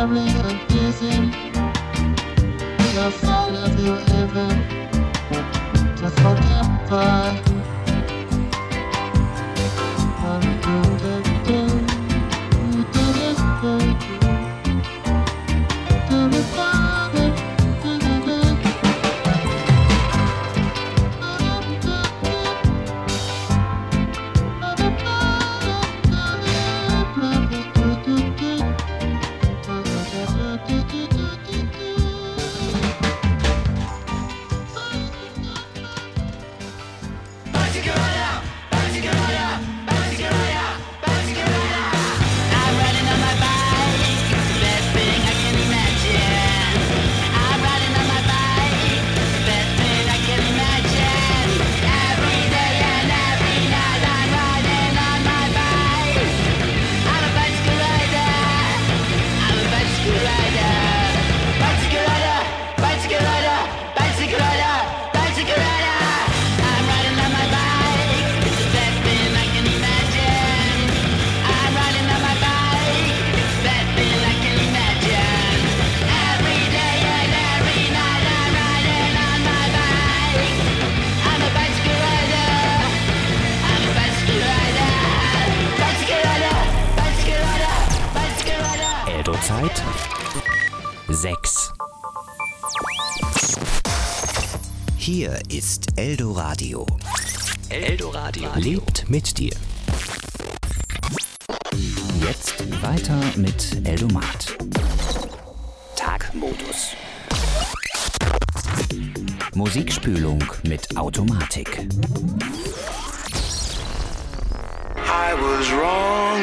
Zeit 6. Hier ist Eldoradio. Eldoradio lebt mit dir. Jetzt weiter mit Eldomat. Tagmodus. Musikspülung mit Automatik. I was wrong.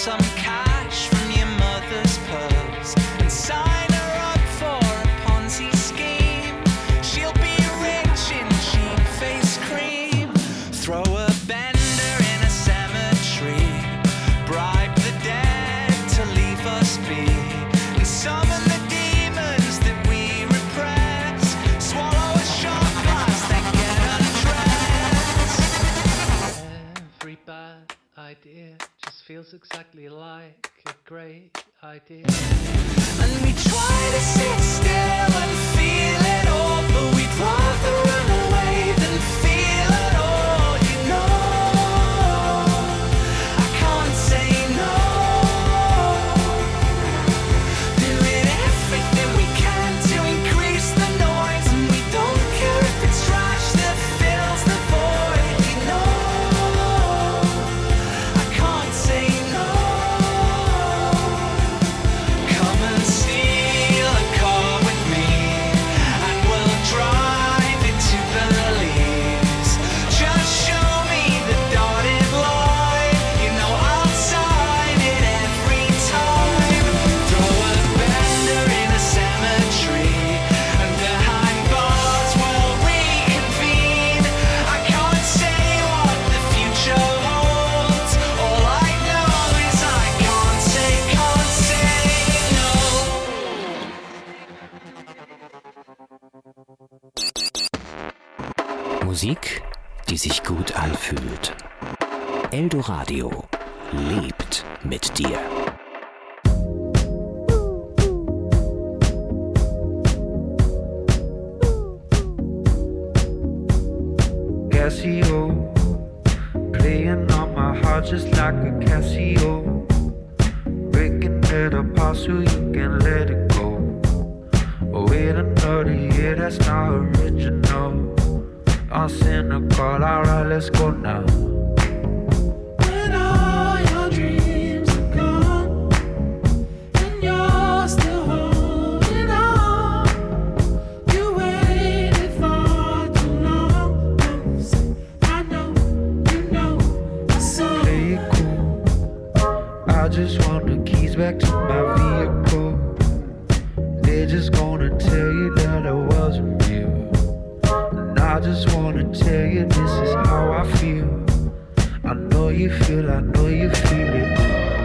some cash from your mother's purse and sign her up for a Ponzi scheme. She'll be rich in cheap face cream. Throw a bender in a cemetery. Bribe the dead to leave us be. And summon the demons that we repress. Swallow a shot glass, then get undressed. Every bad idea just feels exactly like a great idea. And we try to sit still and feel it all, but we'd rather run away than feel it all, you know. I can't say no. Doing everything we can to increase the noise, and we don't care if it's trash that fills the void, you know. I can't say no. Come and steal a car with me, and we'll drive it to Belize. Just show me the dotted line, you know I'll sign it every time. Throw a bender in a cemetery, and behind bars we'll reconvene. I can't say what the future holds. All I know is I can't say no. Musik, die sich gut anfühlt. Eldoradio lebt mit dir. Casio, playing on my heart just like a Casio, breaking it apart so you can let it go. Oh, wait another year, that's not original. I'm cynical, alright, let's go now. When all your dreams are gone and you're still holding on, you waited for too long. I know, you know the song. Play it cool. I just want the keys back to my vehicle. They're just gonna tell you that I wasn't real. And I just wanna tell you this is how I feel. I know you feel it too.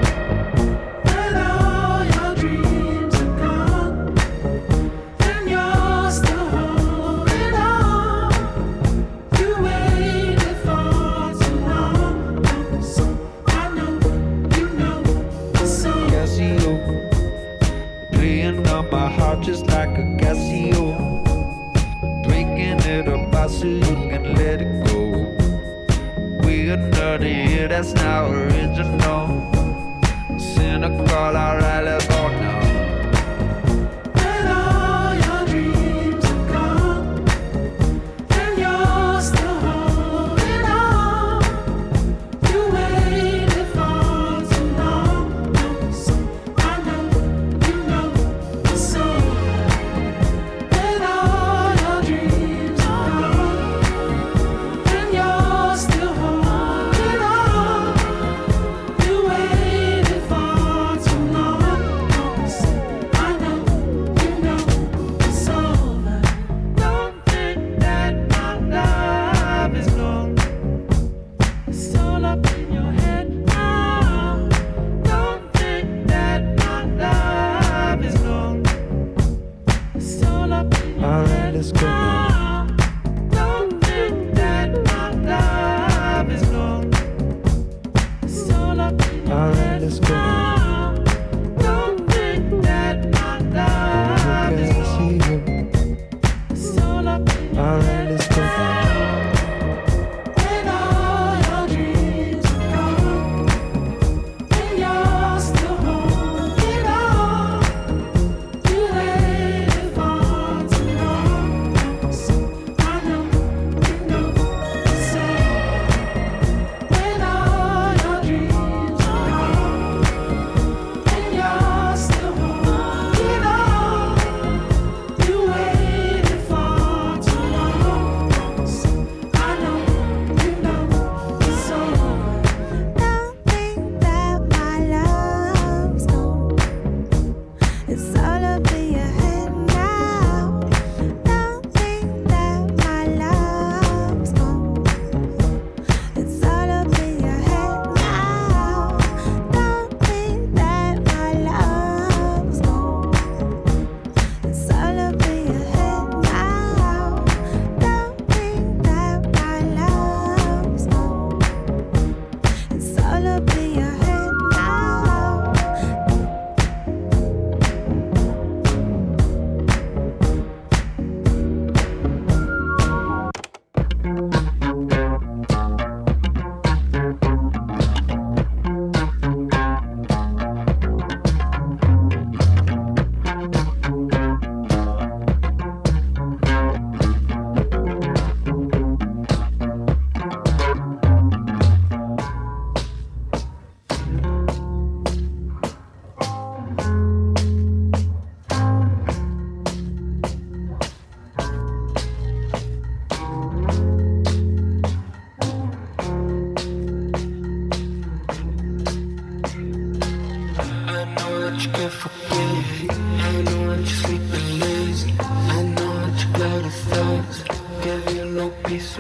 When all your dreams are gone and you're still holding on, you waited for too long. I know, you know the song. Casio, playing on my heart just like a Casio, breaking it apart so you can let it go. We're another year, that's not original. Cynical, alright, let's go now. When all your dreams are gone and you're still holding on, you waited for too long. I know, you know the song. When all your dreams are gone and you're still holding on, you waited for too long.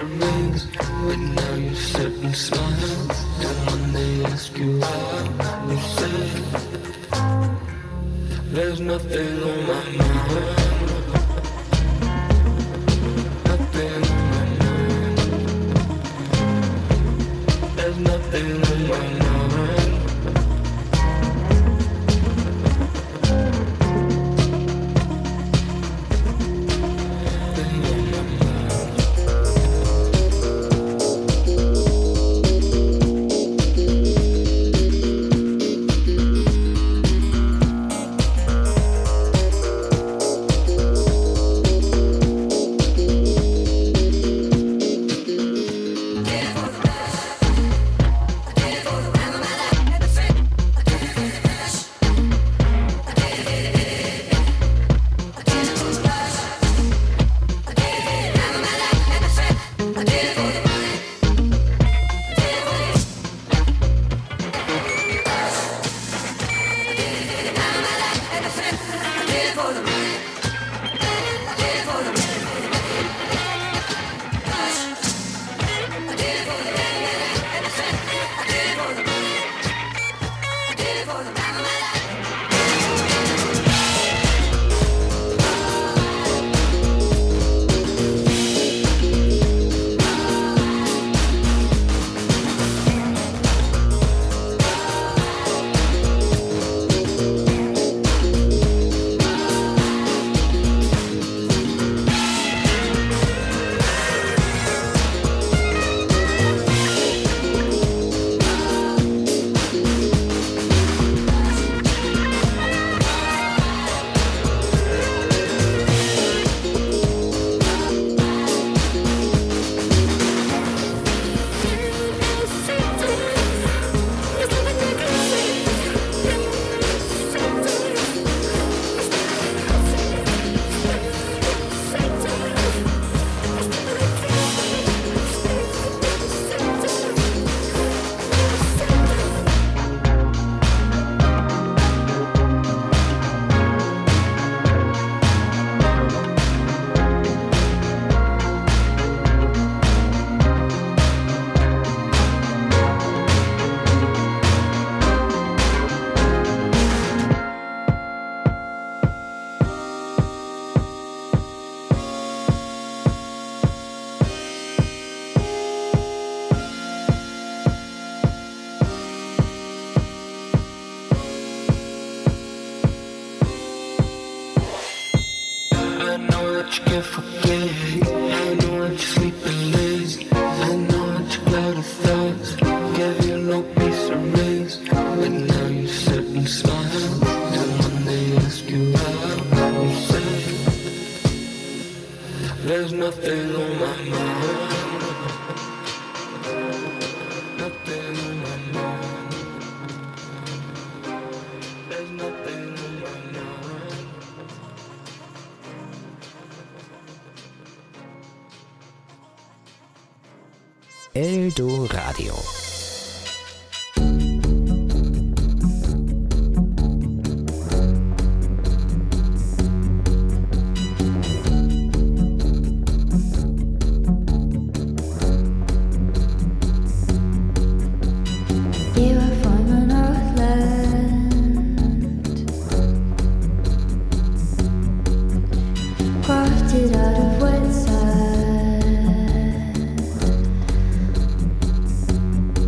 remains. But now you sit and smile, and when they ask you how, you say there's nothing on my mind. Nothing on my mind. There's nothing on my mind. Eldoradio. Out of wet sand.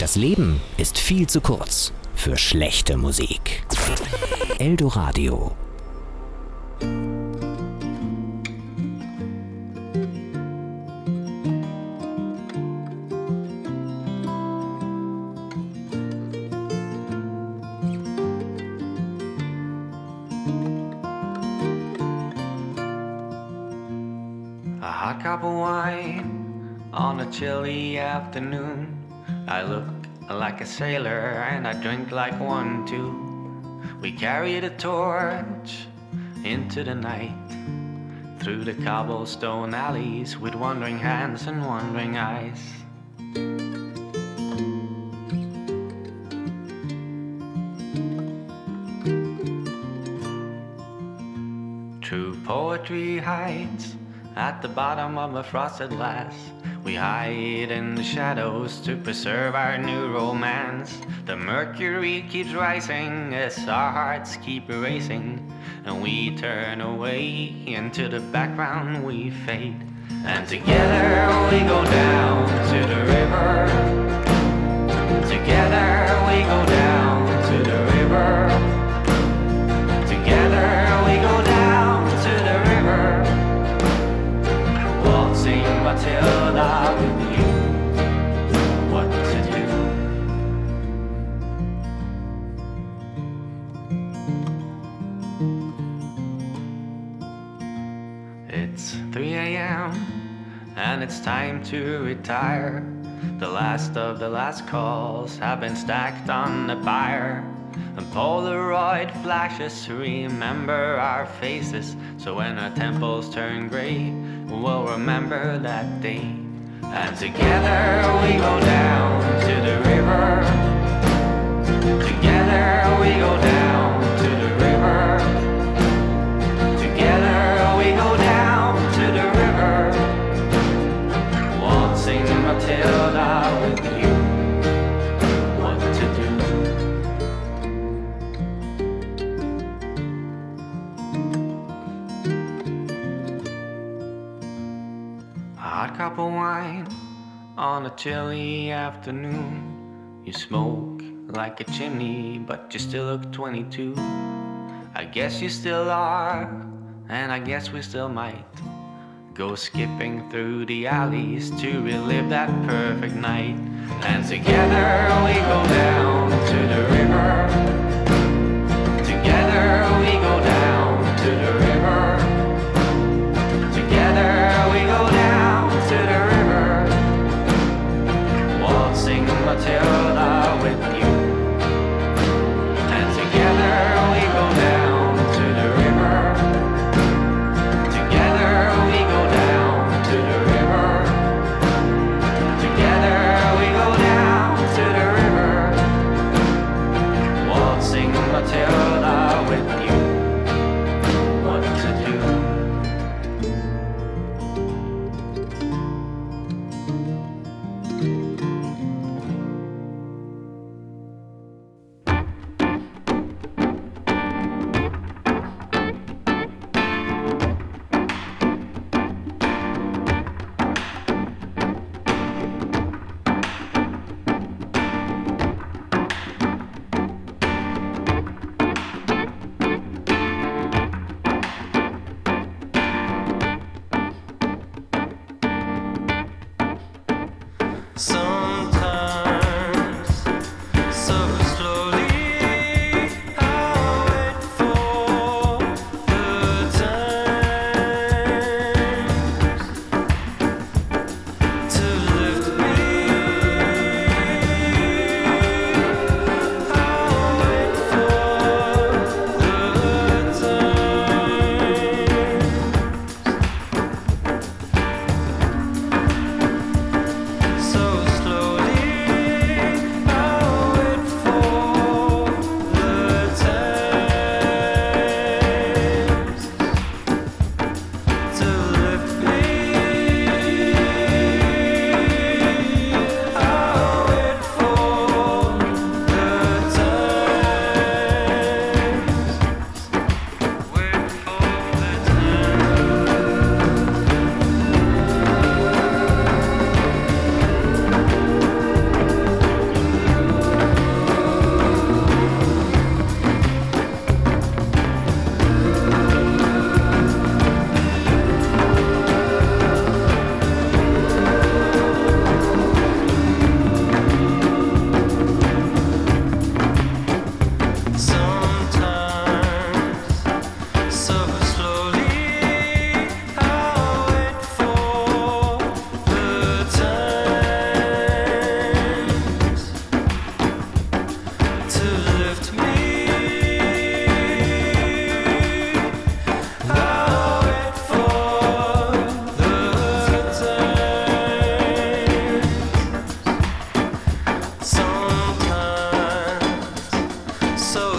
Das Leben ist viel zu kurz für schlechte Musik. Eldoradio. A hot cup of wine on a chilly afternoon. I look like a sailor and I drink like one too. We carried a torch into the night, through the cobblestone alleys with wandering hands and wandering eyes. True poetry hides at the bottom of a frosted glass. We hide in the shadows to preserve our new romance. The mercury keeps rising as our hearts keep racing, and we turn away into the background we fade. And together we go down to the river. Together we go down to the river. Together we go down to the river. Waltzing Matilda with you, what to do? It's 3 a.m. and it's time to retire. The last of the last calls have been stacked on the pyre. And Polaroid flashes remember our faces, so when our temples turn gray, we'll remember that day. And together we go down to the river. Together we go down to the river. Together we go down to the river. Waltzing Matilda with you, what to do? Hot cup of wine on a chilly afternoon. You smoke like a chimney, but you still look 22. I guess you still are, and I guess we still might go skipping through the alleys to relive that perfect night. And together we go down to the river. Together we go down to the river. Together we go down to the river. Waltzing Matilda with you. And together we go down to the river. Together we go down to the river. Together we go down to the river.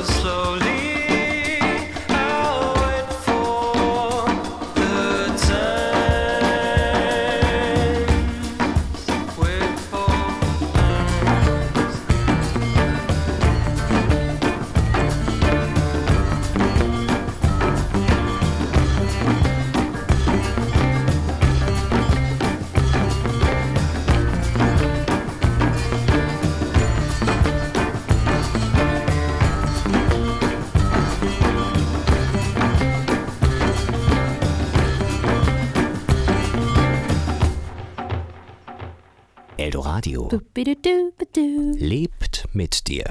Eldoradio lebt mit dir.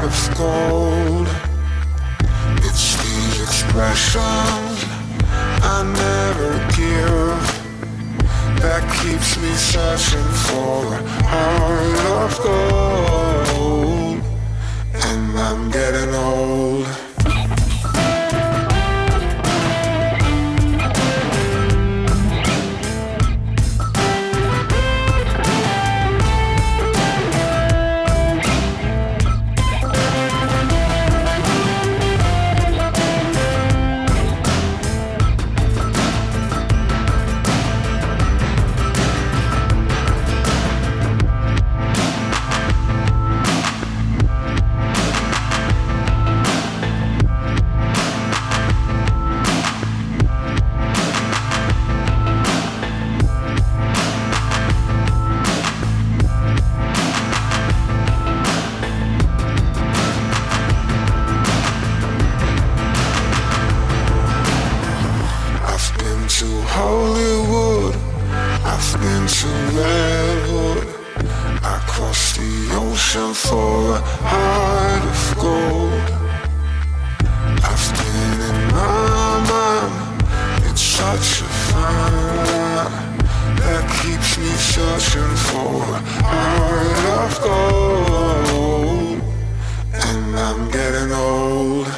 of gold. It's these expressions I never give that keeps me searching for a heart of gold. And I'm getting old. Hollywood, I've been to Redwood. I crossed the ocean for a heart of gold. I've been in my mind, it's such a fire that keeps me searching for a heart of gold. And I'm getting old.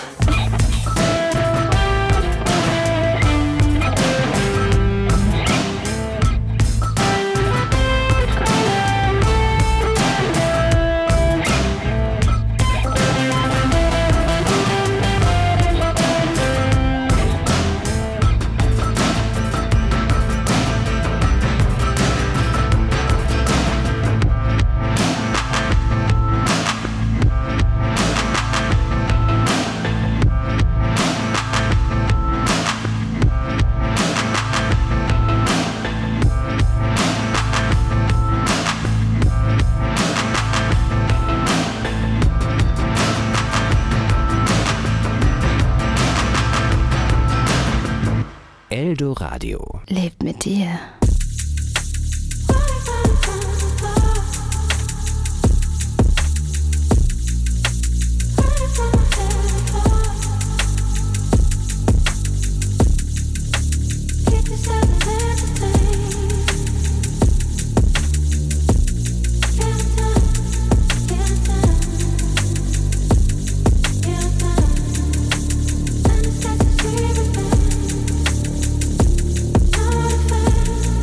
Eldoradio. Lebt mit dir. Not a fan.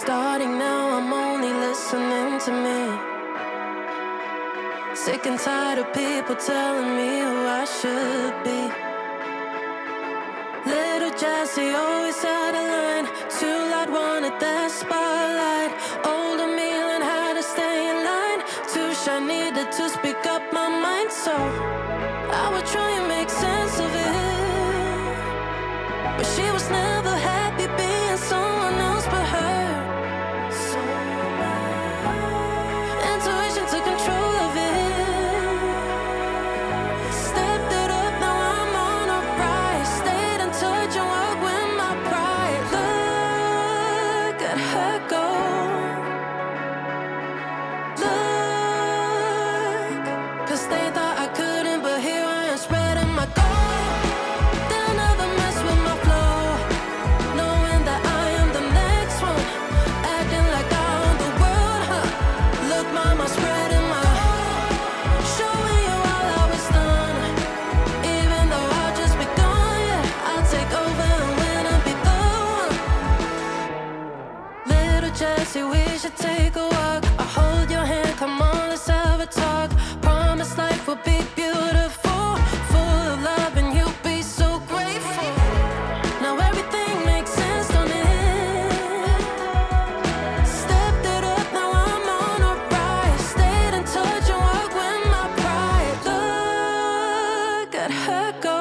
Starting now, I'm only listening to me. Sick and tired of people telling me who I should be. Little Jessie always had a line. Too loud, wanted that spotlight. Older me learned how to stay in line. Too shy, needed to speak up my mind. So I would try and make sense of it, but she was never happy being someone else but her. So intuition took control of it. Stepped it up, now I'm on a rise. Stayed in touch and worked with my pride. Look at her go. Look, 'cause they thought I couldn't, but here I am spreading my gold. They'll never mess with my flow, knowing that I am the next one, acting like I own the world, huh? Look, mama, spreading my, showing you all how it's done. Even though I've just begun, yeah, I'll take over and win and be the one. Little Jessie, we should take a walk. I'll hold your hand, come on, let's have a talk. Promise life will be beautiful, full of love, and you'll be so grateful. Now everything makes sense, don't it? Stepped it up, now I'm on a rise. Stayed in touch and worked with my pride. Look at her go.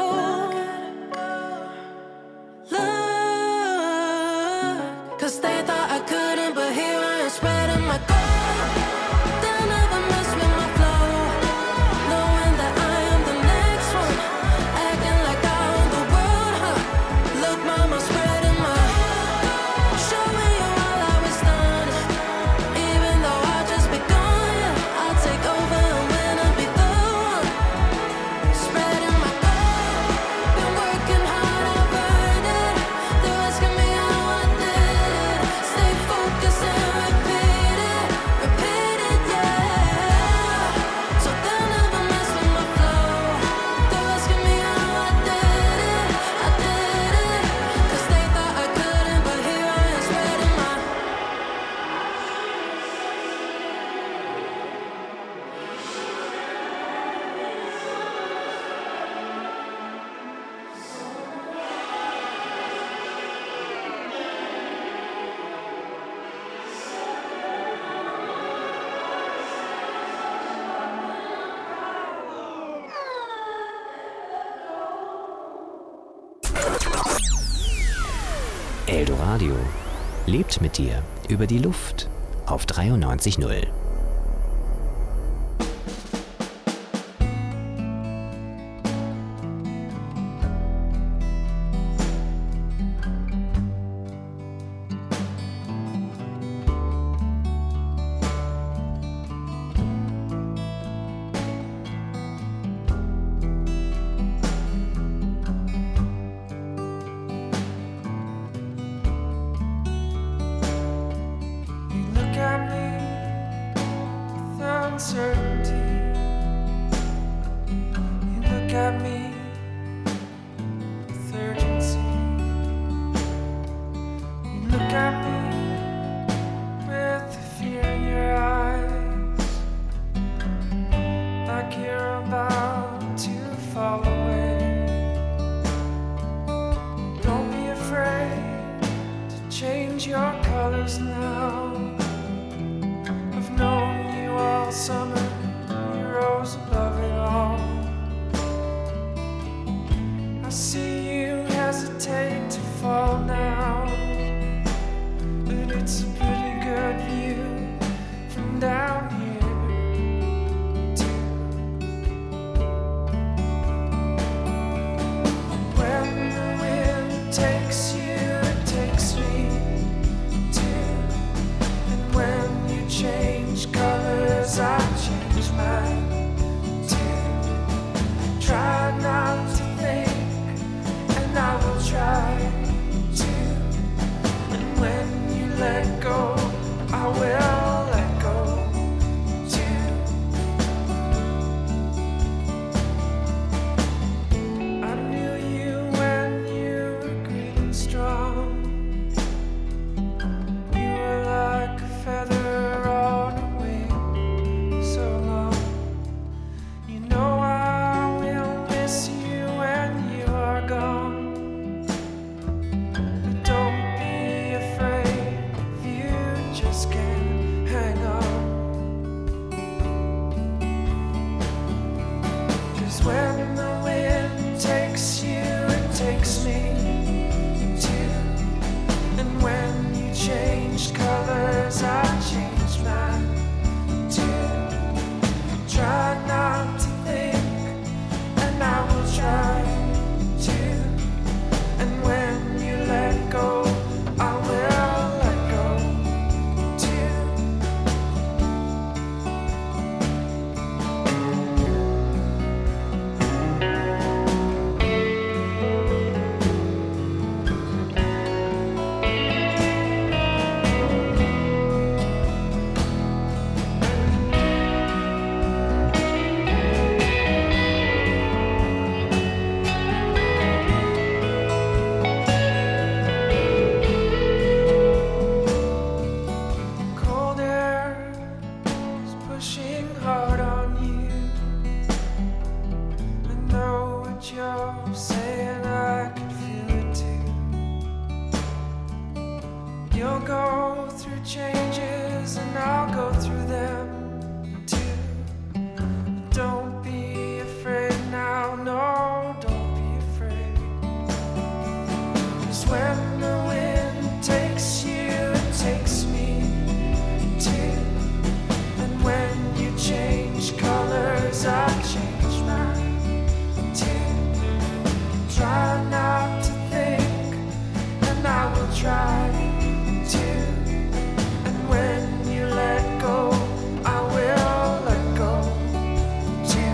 Look, 'cause they thought I couldn't, but here I am spreading my gold. They'll never mess with my flow, knowing that I am the next one, acting like I own the world, huh? Look, mama, spreading my, showing you all how it's done. Even though I just begun, yeah, I'll take over and win and be the one. Spreading my gold, been working hard, I've earned it. They're asking me how I did it. Stay focused and repeat it, yeah. So they'll never mess with my flow. They're asking me how I did it, 'cause they thought I couldn't, but here I am spreading my. Eldoradio lebt mit dir über die Luft auf 93.0. You look at me with uncertainty. You look at me with urgency. You look at me with the fear in your eyes, like you're about to fall away. Don't be afraid to change your colors now. I've known you all summer, you rose above it all. I see you hesitate to fall now, but it's a pretty good view from down here too. When the wind takes you, it takes me too. And when you change colors, I change mine too. Try not to think, and I will try to. And when you let go, I will let go too. I knew you when you were green and strong. You were saying I could feel it too. You'll go through changes and I'll go through them too. Don't be afraid now, no, don't be afraid. 'Cause when the wind takes you, it takes me too. And when you change colors, I change mine too. Try not to think, and I will try to. And when you let go, I will let go too.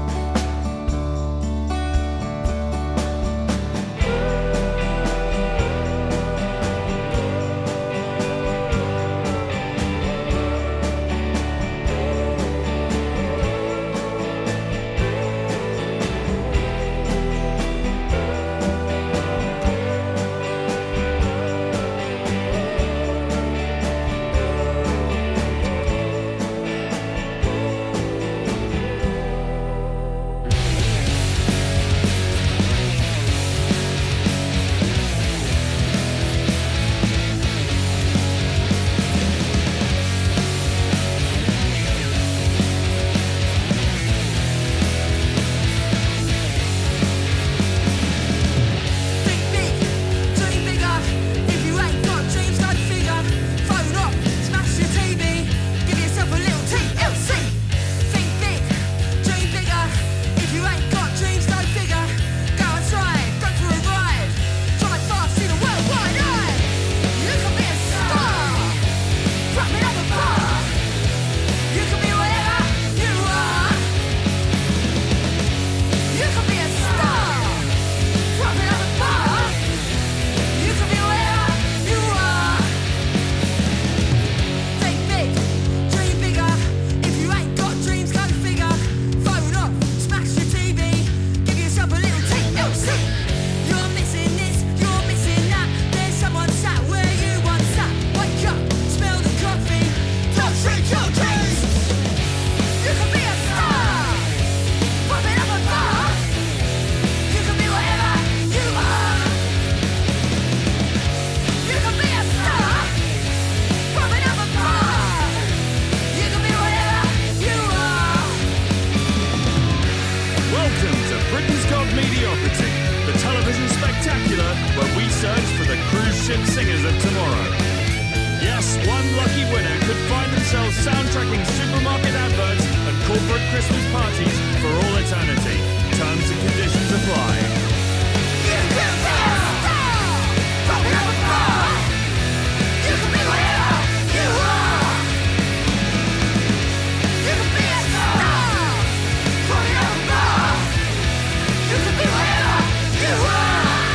soundtracking supermarket adverts and corporate Christmas parties for all eternity. Terms and conditions apply. You can be a star from another bar. You can be whatever you are. You can be a star from another bar. You can be whatever you are.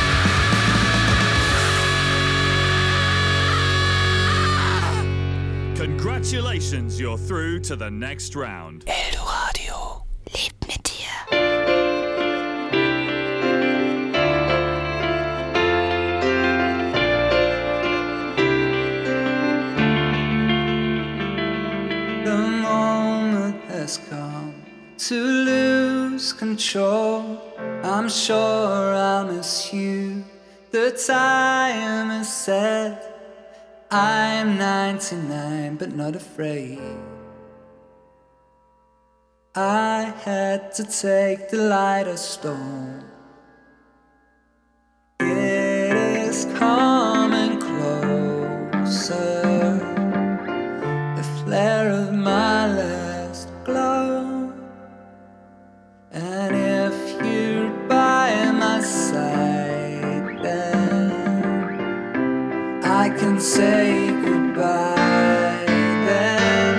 Congratulations, you're through to the next round. Eldoradio. Lebt mit dir. The moment has come to lose control. I'm sure I'll miss you. The time is set. I'm 99 but not afraid. I had to take the lighter stone. It is coming closer. The flare of my last glow. And if you're by my side, then I can say goodbye then.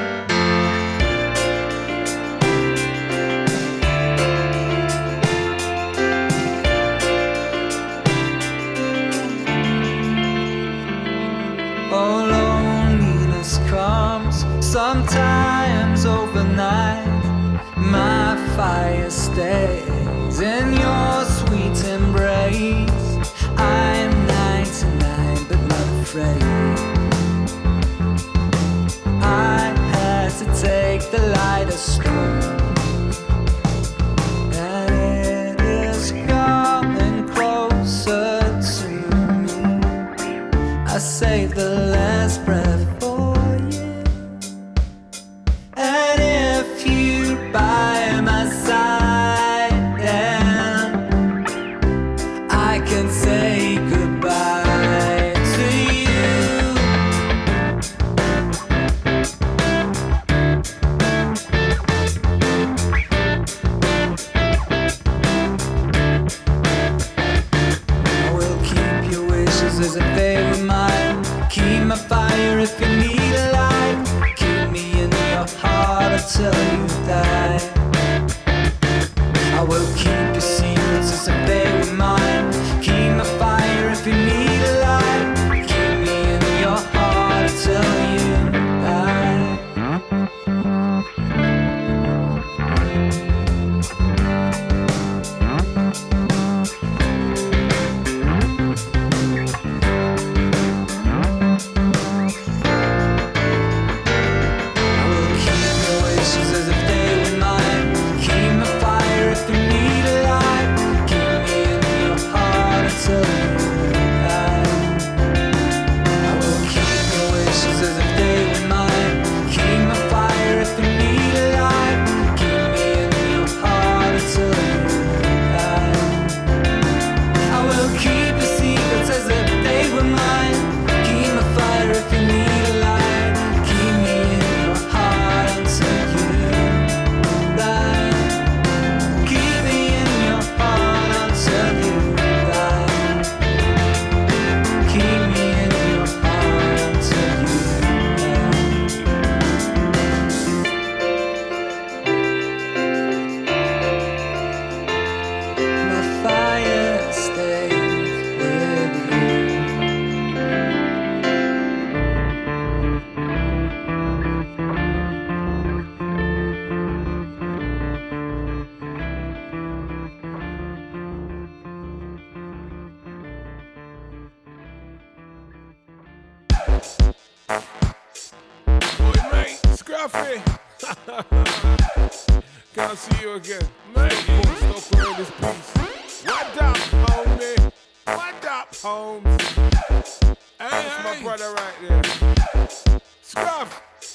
Oh, loneliness comes sometimes overnight. My fire stays in your sweet embrace. I'm 99 but not afraid. Boy, mate, Scruffy. Can't see you again. Mate, stop wearing this piece. What up, homie? What up, Holmes? Hey, that's my brother right there. Scruff.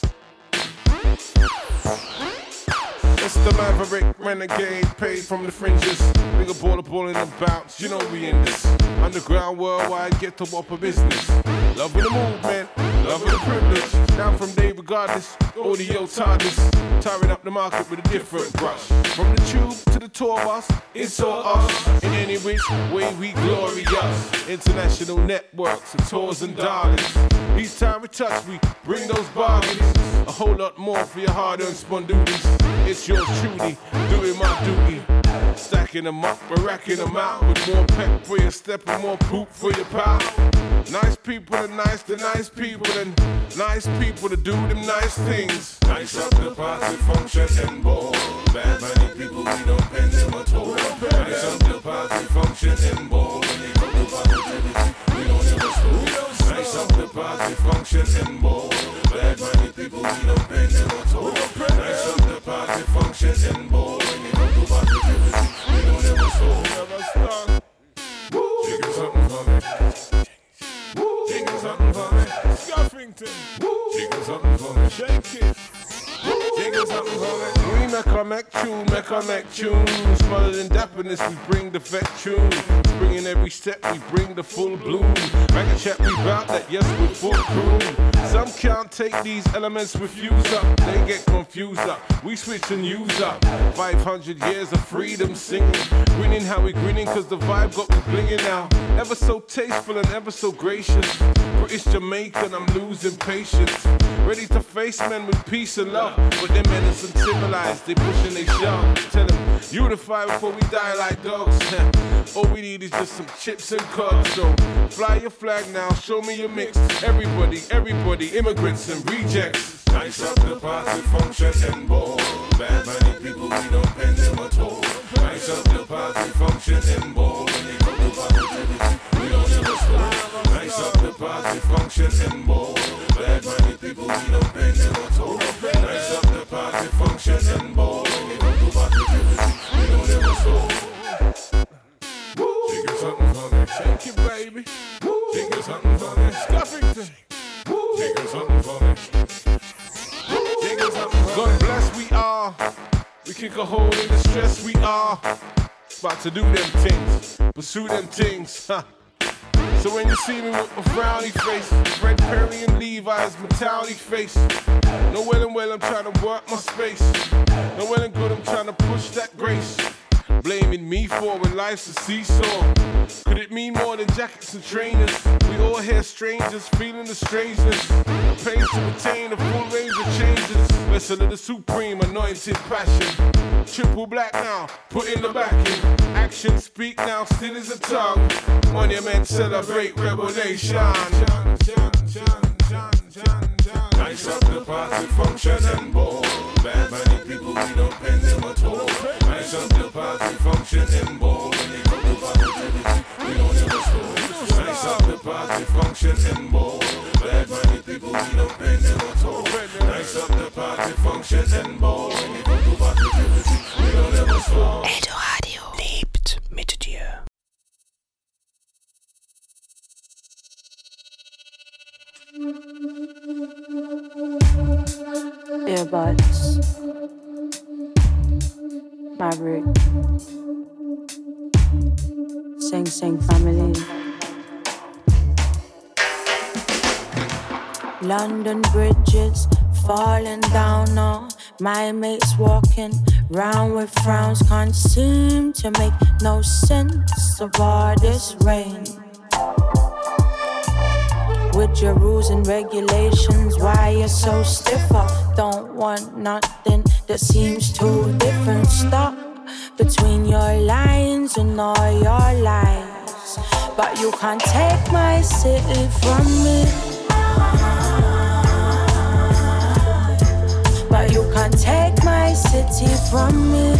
It's the Maverick Renegade, paid from the fringes. Bigger ball in the bounce, you know we in this. Underground worldwide, get to whopper business. Loving the movement, loving the privilege. Down from day regardless, audio TARDIS. Tiring up the market with a different brush. From the tube to the tour bus, it's all us. In any which way we glorious. International networks of tours and darlings. Each time we touch, we bring those bargains. A whole lot more for your hard-earned spondoodies. It's yours truly, doing my duty. Stacking them up, we're racking them out. With more pep for your step and more poop for your pal. Nice people are nice to nice people, and nice people to do them nice things. Nice up the party, function and ball. Bad money people, we don't pay them at all. Nice up the party, function and ball. When they come to positivity, we don't ever stop. Nice up the party, function and ball. Bad money people, we don't pay them at all. Nice up the party, function and ball. When they come to positivity, we don't ever stop. Chicken something for me. Chicken something for me. Scuffington. Chicken something for me. Shake it. Chicken something for me. We make our neck tune. Smothered in dapperness, we bring the vet tune. Springing every step, we bring the full bloom. Back a chat, we bout that, yes, we're full crew. Some can't take these elements with fuse up. They get confused up. We switch and use up. 500 years of freedom singing. Grinning how we grinning, cause the vibe got me blinging now. Ever so tasteful and ever so gracious. British Jamaican, I'm losing patience. Ready to face men with peace and love. But them men is uncivilized, they pushing they shove. Tell them, unify before we die like dogs. All we need is just some chips and cuds. So fly your flag now, show me your mix. Everybody, immigrants and rejects. Nice up the party, function and ball. Bad money people, we don't pay them at all. Nice up the party, function and ball. When they come to positivity, we don't ever stop. Nice up the party, function and ball. Bad money people, we don't pay them at all. Nice up the party, function and ball. When they come to positivity, we don't ever stop. Chicken something for me. Shake it, baby. Chicken something for me. Scuffington. Chicken something for me. God bless, we are. We kick a hole in the stress, we are. About to do them things, pursue them things. Huh. So when you see me with my frowny face, Fred Perry and Levi's mentality face. No well and well, I'm trying to work my space. No well and good, I'm trying to push that grace. Blaming me for when life's a seesaw. Could it mean more than jackets and trainers? We all here strangers, feeling the strangeness. The pain to attain a full range of changes. Vessel of the supreme anointed passion. Triple black now, put in the backing. Action speak now, still is a tongue. Monument celebrate revelation. Nice up the party, function and ball. Bad money people, we don't pay them at all. Nice up the party, function and ball. When they come to positivity, we don't ever stop. Nice up the party, function and ball. Bad money people, we don't pay them at all. Nice up the party, function and ball. When they come to positivity, we don't ever stop. Eldoradio lebt mit dir. Earbuds, Maverick, Sing family. London bridges falling down on my mates walking round with frowns. Can't seem to make no sense of all this rain. With your rules and regulations, why you're so stiff? I don't want nothing that seems too different. Stop between your lines and all your lies. But you can't take my city from me. But you can't take my city from me.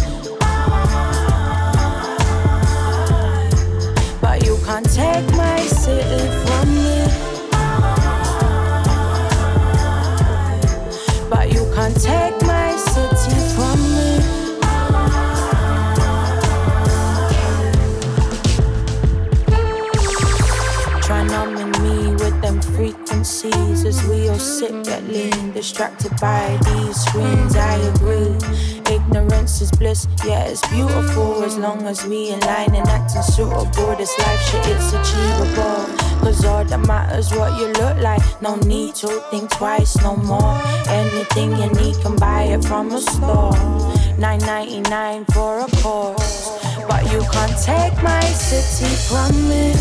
But you can't take my city from me. can't take my city from me. Try numbing me with them frequencies as we all sit, get lean, distracted by these screens. I agree, ignorance is bliss, yeah, it's beautiful as long as we in line and acting suitable. This life shit, it's achievable, cause all that matters what you look like. No need to think twice, no more. Anything you need can buy it from a store. $9.99 for a course, but you can't take my city from me.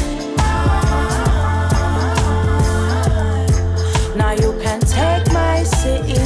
Now you can take my city